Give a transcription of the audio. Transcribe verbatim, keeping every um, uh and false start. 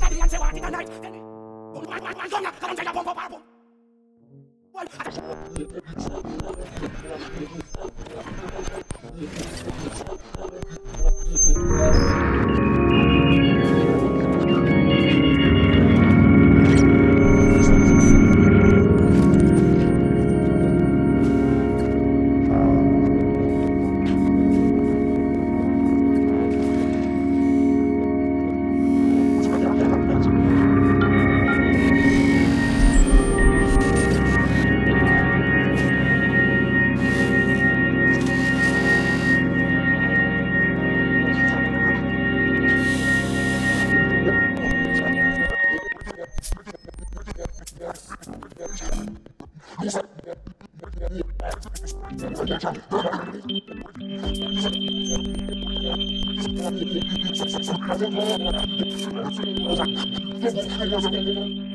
ready and say what it tonight. Boom, boom, boom, boom, come on, come on, say ya, boom, boom, boom, boom. Thank you.